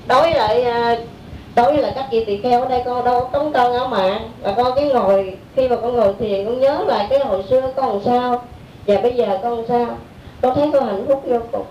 Đối với lại các chị tỳ kheo ở đây, con đâu tống cân áo mạn, và con cái ngồi, khi mà con ngồi thiền con nhớ lại cái hồi xưa con làm sao và bây giờ con làm sao, con thấy con hạnh phúc vô cùng.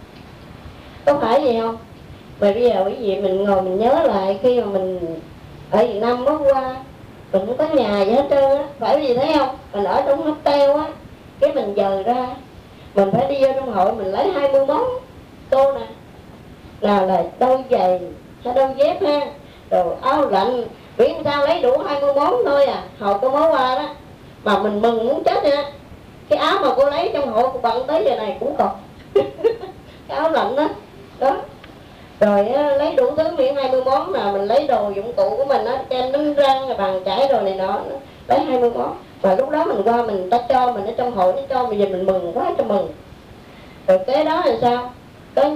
Có phải vậy không? Mà bây giờ quý vị mình ngồi mình nhớ lại khi mà mình ở Việt Nam mới qua, mình không có nhà gì hết trơn á, phải gì thấy không? Mình ở trong hotel á, cái mình dời ra, mình phải đi vô trong hội mình lấy 20 món cô nè, là đôi giày hay đôi dép ha, đồ áo lạnh, biết sao lấy đủ 20 món thôi à. Hồi cô mới qua đó mà mình mừng muốn chết nha, cái áo mà cô lấy trong hội cô bận tới giờ này cũng còn cái áo lạnh đó đó. Rồi lấy đủ thứ miễn 20 món, là mình lấy đồ dụng cụ của mình á, kem đánh răng, bàn chải rồi này nọ, lấy 20 món. Mà lúc đó mình qua mình ta cho mình ở trong hội, nó cho bây giờ mình mừng quá cho mừng. Rồi kế đó là sao? Tới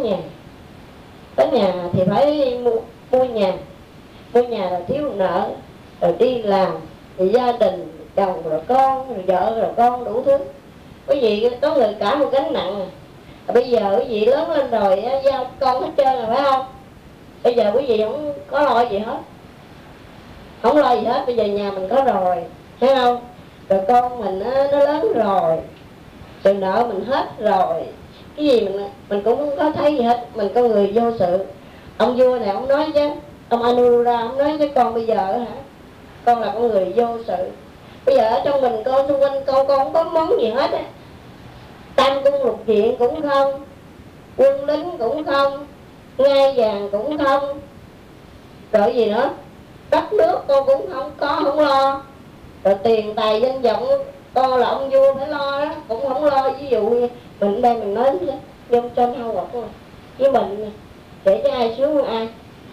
nhà thì phải mua nhà là thiếu nợ, rồi đi làm, rồi gia đình, chồng rồi con, rồi vợ rồi con, đủ thứ. Quý vị có người cả một gánh nặng. Bây giờ quý vị lớn lên rồi giao con hết trơn rồi phải không? Bây giờ quý vị không có lo gì hết, không lo gì hết. Bây giờ nhà mình có rồi, thấy không? Rồi con mình nó lớn rồi nợ mình hết rồi, cái gì mình cũng không có thấy gì hết. Mình có người vô sự. Ông vua này ông nói chứ, ông Anura ông nói với con bây giờ hả, con là con người vô sự. Bây giờ ở trong mình con xung quanh con không có món gì hết á, tam cung lục diện cũng không, quân lính cũng không, ngai vàng cũng không, rồi gì nữa, đất nước con cũng không có, không lo. Rồi tiền tài danh vọng con là ông vua phải lo đó, cũng không lo. Ví dụ như mình đây mình nói vô trên hao quật với mình để cho ai sướng hơn ai,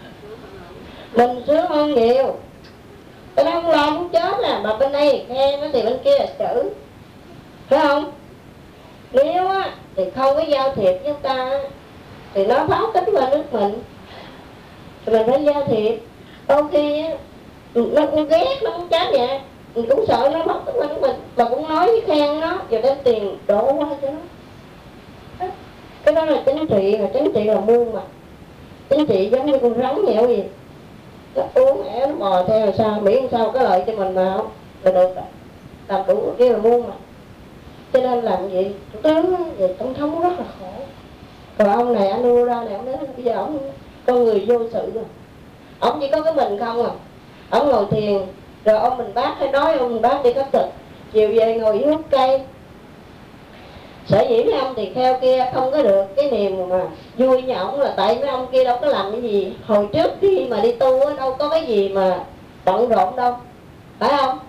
mình sướng hơn nhiều. Cái đó không lo không chết à, mà bên đây khen thì bên kia là chữ, phải không? Nếu á thì không có giao thiệp với ta thì nó pháo kích qua nước mình, thì mình phải giao thiệp. Đôi khi á nó cũng ghét, nó cũng chết vậy, mình cũng sợ nó pháo kích qua nước mình, mà cũng nói với khen nó rồi đem tiền đổ qua cho nó. Cái đó là chính trị, mà chính trị là muôn mà. Chính trị giống như con rắn vậy gì, nó uống ẻ nó bò theo là sao, miễn sao có lợi cho mình mà không là được rồi, làm đủ kia là muôn mà. Cho nên làm gì thủ tướng về tổng thống rất là khổ. Còn ông này anh đưa ra này, ông nói bây giờ ông con người vô sự rồi, ông chỉ có cái mình không à. Ông ngồi thiền rồi ông mình bác hay nói ông mình bác đi cắt thịt, chiều về ngồi dưới hút cây. Sở dĩ mấy ông tỳ kheo kia không có được cái niềm mà vui nhà ông là tại mấy ông kia đâu có làm cái gì. Hồi trước khi mà đi tu á, đâu có cái gì mà bận rộn đâu, phải không?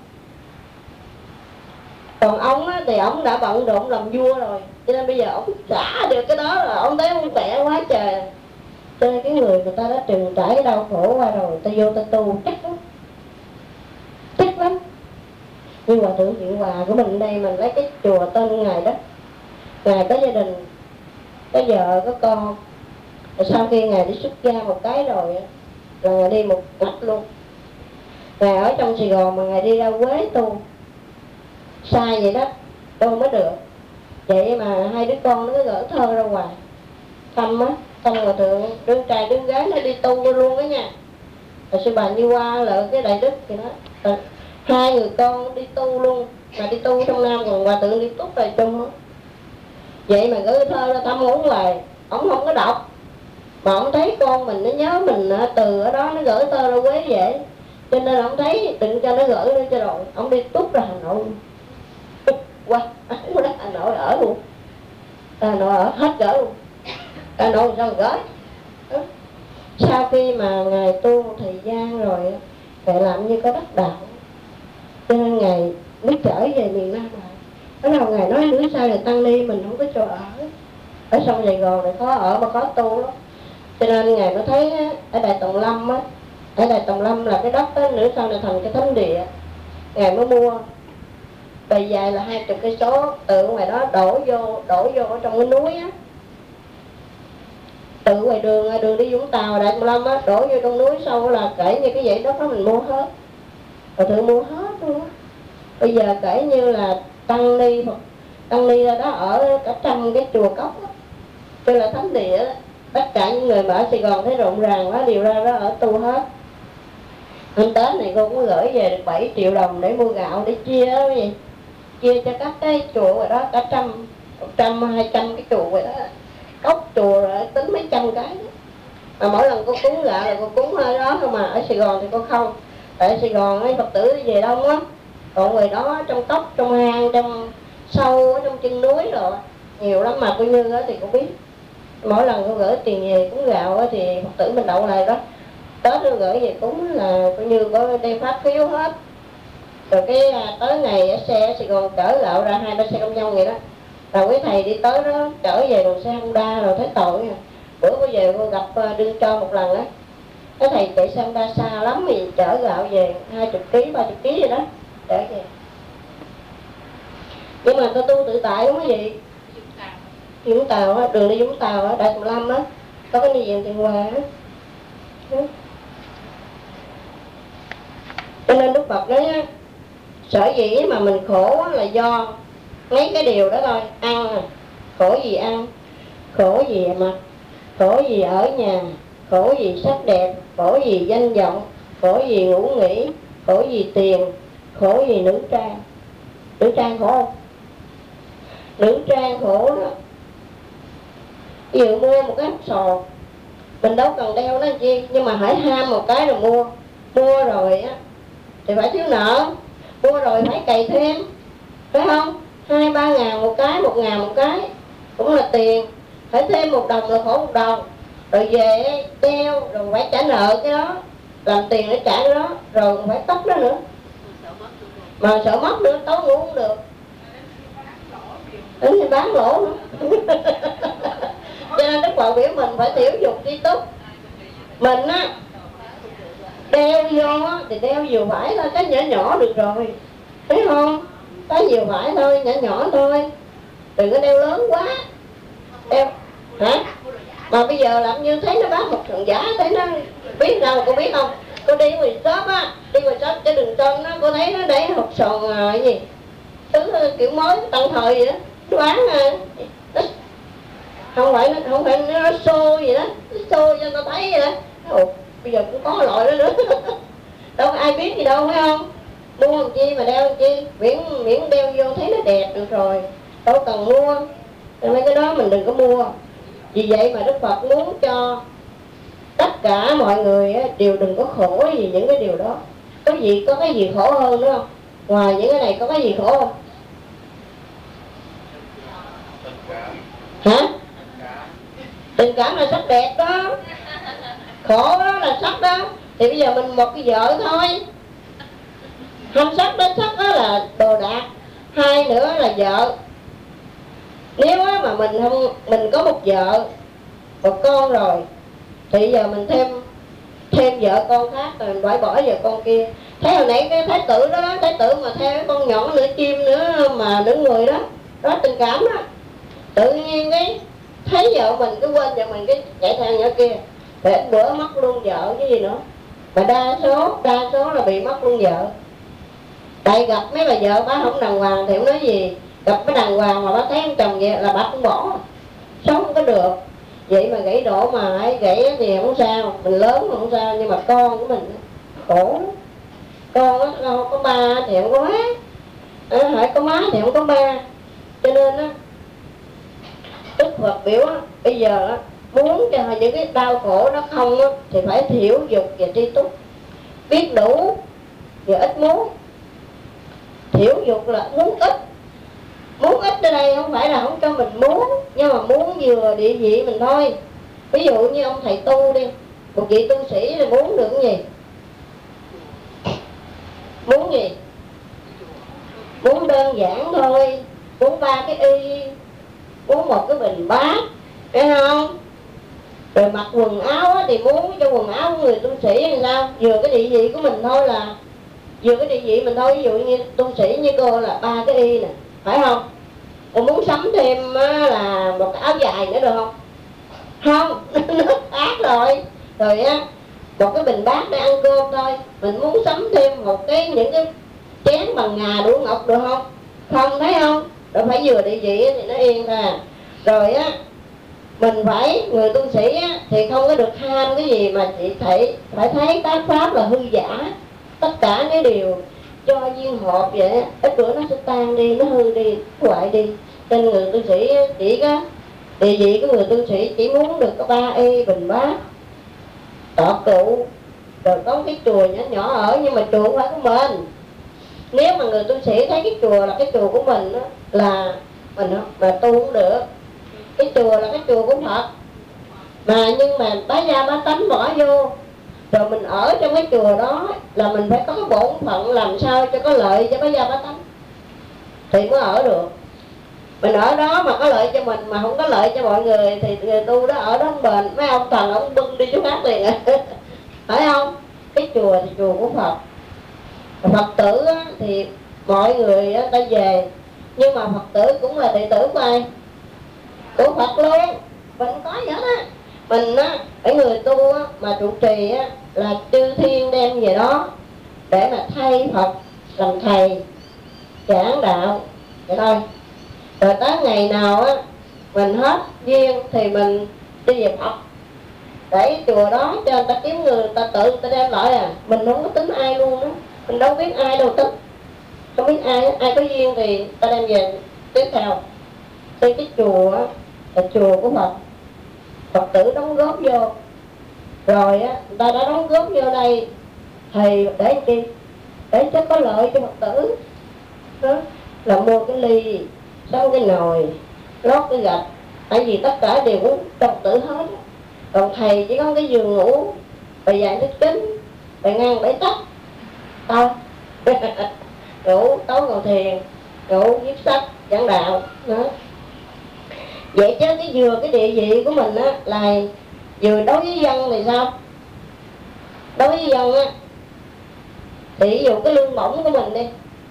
Còn ông á, thì ông đã bận rộn làm vua rồi, cho nên bây giờ ông trả được cái đó là ông thấy ông khỏe quá trời. Cho nên cái người ta đã từng trải cái đau khổ qua rồi, ta vô ta tu chắc lắm. Như Hòa Thượng Thiện Hòa của mình đây, mình lấy cái chùa tên Ngài đó. Ngài có gia đình, có vợ, có con. Rồi sau khi Ngài đi xuất gia một cái rồi là Ngài đi một mạch luôn. Ngài ở trong Sài Gòn mà Ngài đi ra Quế tu, xa vậy đó, đâu mới được. Vậy mà hai đứa con nó cứ gỡ thơ ra ngoài thăm á, xong Hòa Thượng đứa trai đứa gái nó đi tu luôn đó nha. Rồi sư bà Như Hoa là cái Đại Đức thì nó hai người con đi tu luôn, mà đi tu trong Nam, còn Hòa Thượng đi túc về chung á. Vậy mà gửi thơ ra thăm ổng hoài, ổng không có đọc, mà ổng thấy con mình nó nhớ mình từ ở đó nó gửi thơ ra Quế vậy, cho nên ổng thấy đừng cho nó gửi nữa cho rồi ổng đi túc ra Hà Nội. Qua Hà Nội ở luôn, Hà Nội ở hết gửi luôn, Hà Nội sao gửi. Sau khi mà Ngài tu một thời gian rồi Ngài làm như có đắc đạo, cho nên Ngài mới trở về miền Nam lại. Bắt đầu Ngài nói nữa sao là tăng ni mình không có chỗ ở sông Sài Gòn này có ở mà có tu lắm. Cho nên Ngài mới thấy ở Đại Tùng Lâm á, ở Đại Tùng Lâm là cái đất đó nữa sau này thành cái thánh địa. Ngài mới mua bề dài là 20 cây số, từ ngoài đó đổ vô ở trong cái núi á, từ ngoài đường đi Vũng Tàu Đại Tùng Lâm á, đổ vô trong núi, sau là kể như cái dãy đất đó mình mua hết, rồi tự mua hết luôn á. Bây giờ kể như là tăng ni ra đó ở cả trăm cái chùa cốc á, tức là thánh địa đó. Tất cả những người mà ở Sài Gòn thấy rộn ràng quá đều ra đó ở tu hết. Hôm Tết này cô cũng gửi về được 7 triệu đồng để mua gạo để chia đó quý vị. Chia cho các cái chùa rồi đó, cả 100, 200 cái chùa rồi đó. Cốc chùa rồi tính mấy trăm cái đó. Mà mỗi lần cô cúng gạo là cô cúng hơi đó thôi, mà ở Sài Gòn thì cô không. Tại Sài Gòn ấy Phật tử về đông á, còn người đó trong cốc, trong hang, trong sâu, trong chân núi rồi nhiều lắm. Mà cô Như á thì cô biết, mỗi lần cô gửi tiền về cúng gạo á thì Phật tử mình đậu lại đó. Tết tôi gửi về cúng là coi như có đem phát phiếu hết. Rồi cái tới ngày xe ở Sài Gòn chở gạo ra 2-3 xe công nhân vậy đó. Rồi quý thầy đi tới đó chở về đồ xe Honda rồi thấy tội. Bữa cô về cô gặp đương cho một lần á, cái thầy chạy xe Honda xa lắm thì chở gạo về 20 kg 30 kg vậy đó chở về. Nhưng mà tôi tu tự tại đúng không gì? Vũng Tàu á, đường đi Vũng Tàu á, Đại Tùng Lâm á, có cái như viện Tiền Hòa á. Cho nên Đức Phật nói á, sở dĩ mà mình khổ là do mấy cái điều đó thôi. Ăn à, khổ gì ăn, khổ gì mặc, khổ gì ở nhà, khổ gì sắc đẹp, khổ gì danh vọng, khổ gì ngủ nghỉ, khổ gì tiền, khổ gì nữ trang. Nữ trang khổ không? Nữ trang khổ đó. Ví dụ mua một cái hộp sò, mình đâu cần đeo nó chi, nhưng mà hãy ham một cái rồi mua. Mua rồi á thì phải thiếu nợ, mua rồi phải cày thêm, phải không? 2-3 ngàn một cái, 1 ngàn một cái cũng là tiền, phải thêm 1 đồng là khổ 1 đồng. Rồi về đeo rồi phải trả nợ cái đó, làm tiền để trả cái đó, rồi phải tóc đó nữa, mà sợ mất nữa, tối ngủ không được, đến khi bán lỗ nữa. Cho nên Đức Phật biểu mình phải tiểu dục tri túc. Mình á đeo vô á thì đeo vừa phải thôi, cái nhỏ nhỏ được rồi, thấy không? Cái vừa phải thôi, nhỏ nhỏ thôi, đừng có đeo lớn quá. Đeo hả? Mà bây giờ làm như thấy nó bán hộp sườn giả, thấy nó biết đâu, cô biết không? Cô đi ngoài shop á, đi ngoài shop trên đường Tân á, cô thấy nó để hộp sườn cái gì thứ kiểu mới tân thời vậy đó, nó bán không phải nó xô gì đó, nó xô cho người ta thấy vậy đó. Ồ, bây giờ cũng có loại đó nữa. Đâu có ai biết gì đâu, phải không? Mua làm chi mà đeo làm chi, miễn đeo vô thấy nó đẹp được rồi, đâu cần mua. Nên mấy cái đó mình đừng có mua. Vì vậy mà Đức Phật muốn cho tất cả mọi người đều đừng có khổ vì những cái điều đó. Có cái gì khổ hơn nữa không? Ngoài những cái này có cái gì khổ không? Hả? Tình cảm là sắc đẹp đó, khổ đó là sắc đó. Thì bây giờ mình một cái vợ thôi, không sắc đến sắc đó là đồ đạc, 2 nữa là vợ. Nếu mà mình có một vợ, một con rồi, thì giờ mình thêm vợ con khác, rồi mình phải bỏ vợ con kia. Thấy hồi nãy cái thái tử đó, thái tử mà theo cái con nhỏ nửa chim nữa mà nửa người đó, đó tình cảm đó. Tự nhiên cái thấy vợ mình cái quên vợ mình, cái chạy theo nhỏ kia, thì ít bữa mất luôn vợ cái gì nữa. Mà đa số là bị mất luôn vợ. Tại gặp mấy bà vợ bá không đàng hoàng thì không nói gì, gặp cái đàng hoàng mà bá thấy ông chồng vậy là bá cũng bỏ, sống không có được. Vậy mà gãy đổ mà ấy, gãy thì không sao, mình lớn mà không sao, nhưng mà con của mình khổ. Con á có ba thì không có má, hỏi có má thì không có ba. Cho nên á Đức Phật biểu á, bây giờ á, muốn cho những cái đau khổ đó không á, thì phải thiểu dục và tri túc, biết đủ và ít muốn. Thiểu dục là muốn ít. Muốn ít ở đây không phải là không cho mình muốn, nhưng mà muốn vừa địa vị mình thôi. Ví dụ như ông thầy tu đi, một vị tu sĩ là muốn được cái gì? Muốn gì? Muốn đơn giản thôi, muốn 3 cái y, muốn một cái bình bát, phải không? Rồi mặc quần áo á, thì muốn cho quần áo của người tu sĩ làm sao? Vừa cái địa vị của mình thôi là vừa cái địa vị mình thôi. Ví dụ như tu sĩ như cô là 3 cái y nè, phải không? Cô muốn sắm thêm là một cái áo dài nữa được không? Không, nó khác rồi. Rồi á, một cái bình bát để ăn cơm thôi. Mình muốn sắm thêm một cái những cái chén bằng ngà đũa ngọc được không? Không, thấy không? Rồi phải vừa địa vị thì nó yên ra. Rồi á, mình phải, người tu sĩ á, thì không có được ham cái gì, mà chỉ phải thấy các pháp là hư giả, tất cả những điều cho duyên hợp vậy á, ít bữa nó sẽ tan đi, nó hư đi, hoại đi. Nên người tu sĩ chỉ có địa vị của người tu sĩ chỉ muốn được có 3 y bình bát, tọa cụ, rồi có cái chùa nhỏ nhỏ ở, nhưng mà chùa không phải của mình. Nếu mà người tu sĩ thấy cái chùa là cái chùa của mình đó, là mình mà tu cũng được. Cái chùa là cái chùa của Phật, mà nhưng mà bá gia bá tánh bỏ vô, rồi mình ở trong cái chùa đó là mình phải có cái bổn phận làm sao cho có lợi cho bá gia bá tánh thì mới ở được. Mình ở đó mà có lợi cho mình mà không có lợi cho mọi người thì người tu đó ở đó không bền. Mấy ông thần ông bưng đi chỗ khác liền phải không? Cái chùa thì chùa của Phật, Phật tử thì mọi người ta về, nhưng mà Phật tử cũng là đệ tử của ai? Của Phật luôn. Mình không có gì hết á. Mình phải người tu mà trụ trì là chư thiên đem về đó để mà thay Phật làm thầy giảng đạo vậy thôi. Rồi tới ngày nào mình hết duyên thì mình đi về Phật, để chùa đó cho người ta kiếm người ta tự người ta đem lại mình không có tính ai luôn đó, mình đâu biết ai đâu tính, không biết ai có duyên thì ta đem về tiếp theo. Thì cái chùa là chùa của Phật, Phật tử đóng góp vô, rồi người ta đã đóng góp vô đây thì để làm chi? Để cho có lợi cho Phật tử đó, là mua cái ly, xong cái nồi, lót cái gạch, tại vì tất cả đều của Phật tử hết. Còn thầy chỉ có cái giường ngủ, bài dạy thích kính, bài ngang bảy tóc thôi ngủ tối ngồi thiền, ngủ viết sách giảng đạo đó. Vậy chứ cái vừa cái địa vị của mình là vừa đối với dân thì sao? Đối với dân thì ví dụ cái lương bổng của mình đi,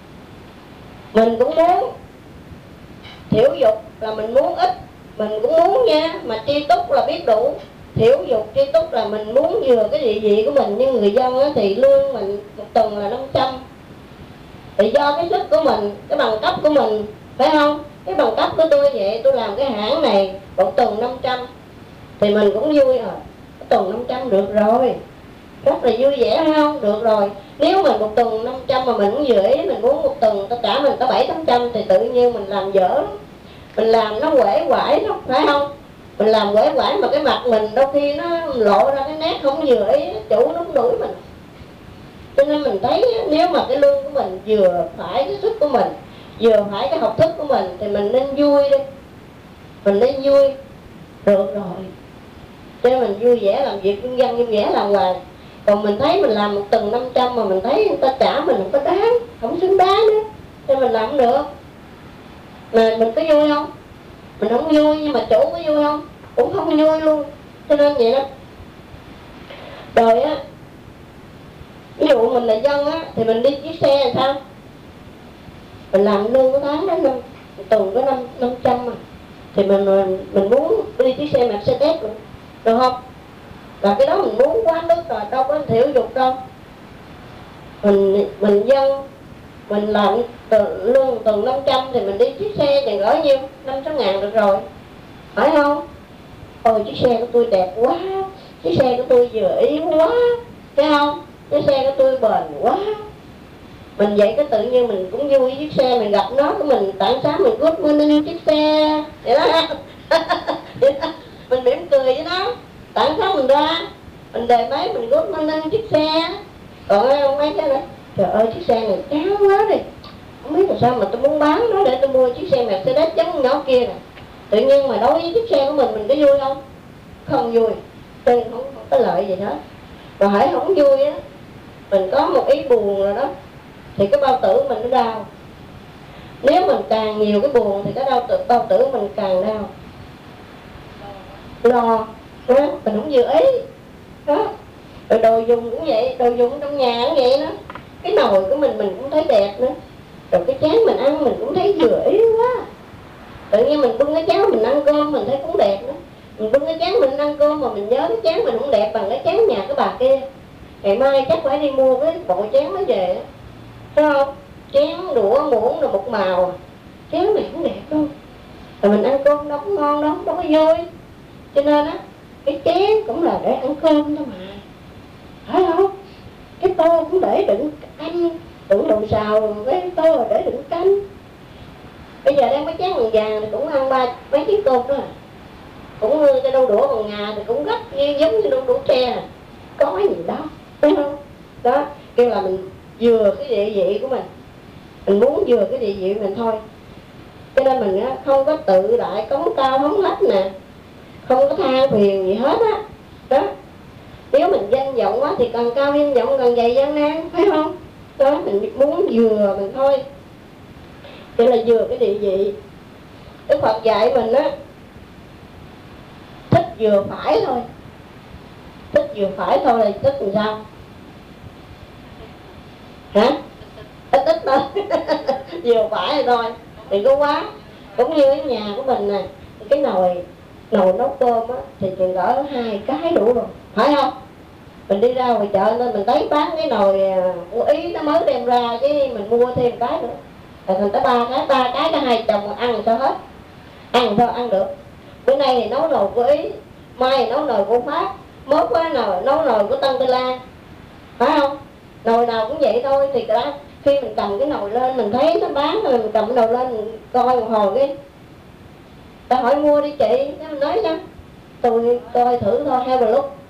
mình cũng muốn thiểu dục là mình muốn ít, mình cũng muốn nha, mà tri túc là biết đủ. Thiểu dục tri túc là mình muốn vừa cái địa vị của mình, nhưng người dân thì lương mình một tuần là 500. Thì do cái sức của mình, cái bằng cấp của mình, phải không? Cái bằng cấp của tôi vậy, tôi làm cái hãng này một tuần 500 thì mình cũng vui rồi. Tuần 500 được rồi, rất là vui vẻ phải không? Được rồi. Nếu mình một tuần 500 mà mình cũng vừa ý, mình muốn một tuần tất cả mình có 700-800 thì tự nhiên mình làm dở lắm. Mình làm nó uể oải lắm, phải không? Mình làm uể oải mà cái mặt mình đôi khi nó lộ ra cái nét không vừa ý, chủ nó đuổi mình. Cho nên mình thấy nếu mà cái lương của mình vừa phải cái sức của mình, vừa phải cái học thức của mình thì mình nên vui đi. Mình nên vui. Được rồi. Cho nên mình vui vẻ làm việc kinh doanh, vui vẻ làm hoài. Còn mình thấy mình làm một tuần 500 mà mình thấy người ta trả mình không có đáng, không xứng đáng nữa, cho mình làm không được. Mà mình có vui không? Mình không vui, nhưng mà chủ có vui không? Cũng không vui luôn. Cho nên vậy đó. Rồi ví dụ mình là dân thì mình đi chiếc xe là sao? Mình làm lương có tháng đó, tuần có 500 mà. Thì mình muốn đi chiếc xe Mercedes luôn, được không? Là cái đó mình muốn quá mức rồi, đâu có thiểu dục đâu. Mình dân, mình làm lương tuần 500 thì mình đi chiếc xe chừng gửi nhiêu? 500 ngàn được rồi, phải không? Ôi chiếc xe của tôi đẹp quá, chiếc xe của tôi vừa ý quá, thấy không? Chiếc xe của tôi bền quá. Mình vậy cái tự nhiên mình cũng vui với chiếc xe, mình gặp nó của mình tặng sáng mình good morning chiếc xe vậy đó. Mình mỉm cười với nó, tặng sáng mình ra, mình đề máy mình good morning chiếc xe. Còn ông mấy cái này, trời ơi chiếc xe này chán quá đi, không biết làm sao mà tôi muốn bán nó để tôi mua chiếc xe Mercedes giống nhỏ kia nè. Tự nhiên mà đối với chiếc xe của mình có vui không? Không vui, nên không có lợi gì hết. Mà hãy không vui á, mình có một ý buồn rồi đó thì cái bao tử mình nó đau. Nếu mình càng nhiều cái buồn thì cái bao tử mình càng đau. Lo đó, mình không vừa ý đó. Rồi đồ dùng cũng vậy, đồ dùng trong nhà cũng vậy đó. Cái nồi của mình cũng thấy đẹp nữa, rồi cái chén mình ăn mình cũng thấy vừa ý quá. Tự nhiên mình bưng cái chén mình ăn cơm mình thấy cũng đẹp nữa. Mình bưng cái chén mình ăn cơm mà mình nhớ cái chén mình không đẹp bằng cái chén nhà cái bà kia, ngày mai chắc phải đi mua cái bộ chén nó về đó. Thấy không? Chén đũa muỗng rồi một màu, chén này không đẹp đâu. Rồi mình ăn cơm đâu có ngon đâu, đâu có vui. Cho nên á, cái chén cũng là để ăn cơm thôi mà, phải không? Cái tô cũng để đựng canh, đựng đồ xào, cái tô là để đựng canh. Bây giờ đang mấy chén bằng vàng thì cũng ăn mấy chiếc cơm đó à. Cũng cái đôi đũa bằng ngà thì cũng gấp giống như đôi đũa tre, có gì đó, đúng không? Đó, kêu là mình vừa cái địa vị của mình muốn vừa cái địa vị mình thôi. Cho nên mình á, không có tự đại cống cao hống hách nè, không có than phiền gì hết á. Đó, nếu mình danh vọng quá thì càng cao danh vọng càng dày gian nan, phải không? Đó, mình muốn vừa mình thôi, chỉ là vừa cái địa vị. Đức Phật dạy mình á, thích vừa phải thôi. Thích vừa phải thôi là thích làm sao? Hả? Ít ít thôi. Vừa phải thôi, đừng có quá. Cũng như cái nhà của mình nè, cái nồi nấu cơm á thì chừng cỡ 2 cái đủ rồi, phải không? Mình đi ra ngoài chợ nên mình thấy bán cái nồi của Ý nó mới đem ra, cái mình mua thêm cái nữa, rồi thành tới 3 cái cả hai chồng ăn sao hết, ăn sao ăn được. Bữa nay thì nấu nồi của Ý, mai thì nấu nồi của Pháp, mốt quá nồi nấu nồi của Tân Tây Lan, phải không? Nồi nào cũng vậy thôi. Thì đó, khi mình cầm cái nồi lên mình thấy nó bán rồi mình cầm cái nồi lên mình coi một hồi, cái ta hỏi mua đi chị, cái mình nói cho tôi coi thử thôi, have a look.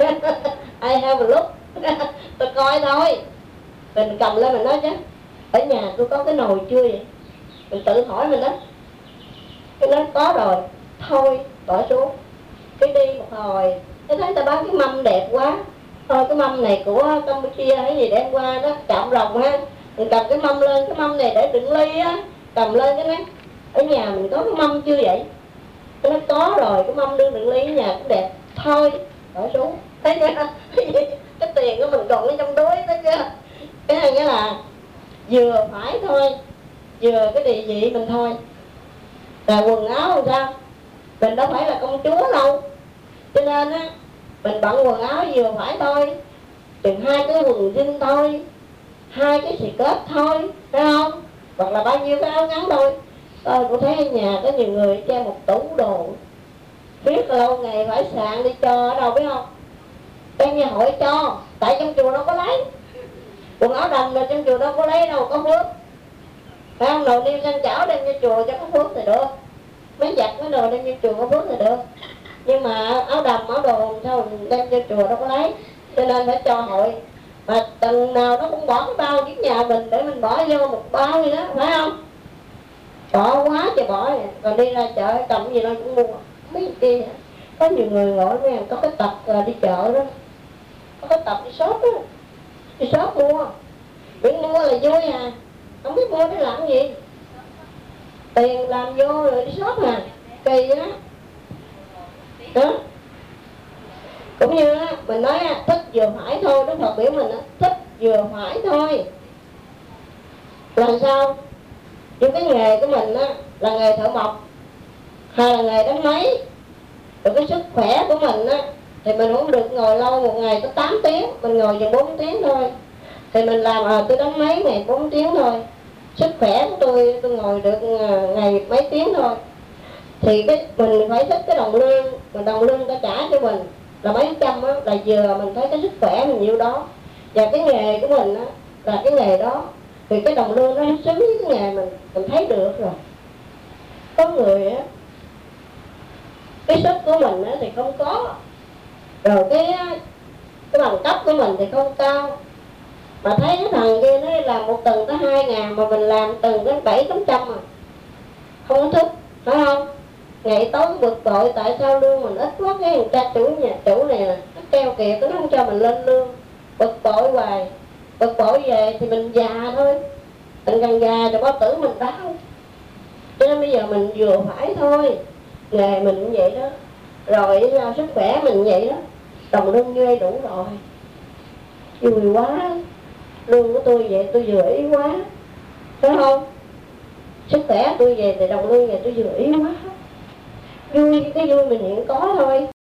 I have a look. Tôi coi thôi, mình cầm lên mình nói chứ ở nhà tôi có cái nồi chưa vậy, mình tự hỏi mình đó. Cái nói có rồi, thôi bỏ xuống. Cái đi một hồi cái thấy ta bán cái mâm đẹp quá, thôi cái mâm này của Campuchia hay gì đem qua đó chạm rồng ha, mình cầm cái mâm lên, cái mâm này để đựng ly á, cầm lên cái nói ở nhà mình có cái mâm chưa vậy? Nó có rồi, cái mâm đựng ly ở nhà cũng đẹp, thôi bỏ xuống. Thấy chưa? Cái tiền của mình còn ở trong túi, thấy chưa? Cái này nghĩa là vừa phải thôi, vừa cái địa vị mình thôi. Là quần áo làm sao? Mình đâu phải là công chúa đâu, cho nên á mình bận quần áo vừa phải thôi, chừng 2 cái quần jean thôi, 2 cái skirt thôi, phải không? Hoặc là bao nhiêu cái áo ngắn thôi. Tôi cũng thấy ở nhà có nhiều người che một tủ đồ, biết lâu ngày phải sạn đi cho ở đâu biết không? Trong nhà hội cho, tại trong chùa đâu có lấy. Quần áo đầm rồi trong chùa đâu có lấy đâu, có phước, phải không? Đồ niêm xanh chảo đem cho chùa cho có phước thì được, mấy giặt mấy đồ đem cho chùa có phước thì được. Nhưng mà áo đầm áo đồ sao mình đem cho chùa đâu có lấy, cho nên phải cho hội. Mà tuần nào nó cũng bỏ cái bao trước nhà mình để mình bỏ vô một bao gì đó, phải không? Bỏ quá trời bỏ vậy. Còn đi ra chợ cầm gì nó cũng mua mấy kia. Có nhiều người ngồi với có cái tập đi chợ đó, có cái tập đi shop đó, đi shop mua, miễn mua là vui à, không biết mua để làm gì, tiền làm vô rồi đi shop à, kỳ đó. Đó, cũng như á, mình nói thích vừa phải thôi. Đức Phật biểu mình thích vừa phải thôi. Làm sao? Nhưng cái nghề của mình á, là nghề thợ mộc hay là nghề đánh máy, rồi cái sức khỏe của mình á, thì mình không được ngồi lâu, một ngày có 8 tiếng, mình ngồi chừng 4 tiếng thôi. Thì mình làm tôi đánh máy ngày 4 tiếng thôi. Sức khỏe của tôi ngồi được ngày mấy tiếng thôi. Thì mình phải thích cái đồng lương, mà đồng lương ta trả cho mình là mấy trăm á, là vừa mình thấy cái sức khỏe mình nhiêu đó. Và cái nghề của mình á, là cái nghề đó, thì cái đồng lương nó xứng với cái nghề mình thấy được rồi. Có người á, cái sức của mình á, thì không có, rồi cái bằng cấp của mình thì không cao, mà thấy cái thằng kia nó làm một tuần tới 2.000 mà mình làm tuần tới 700-800 à, không có thích, phải không? Ngày tối bực bội tại sao lương mình ít quá, cái người ta nhà chủ này nè nó keo kiệt, nó không cho mình lên lương, bực bội hoài. Bực bội về thì mình già thôi, mình càng già thì bao tử mình đau. Cho nên bây giờ mình vừa phải thôi, nghề mình cũng vậy đó, rồi sức khỏe mình vậy đó, đồng lương như đủ rồi, vui quá. Lương của tôi vậy tôi vừa ý quá, phải không? Sức khỏe tôi về thì đồng lương về tôi vừa ý quá, vui cái vui mình hiện có thôi.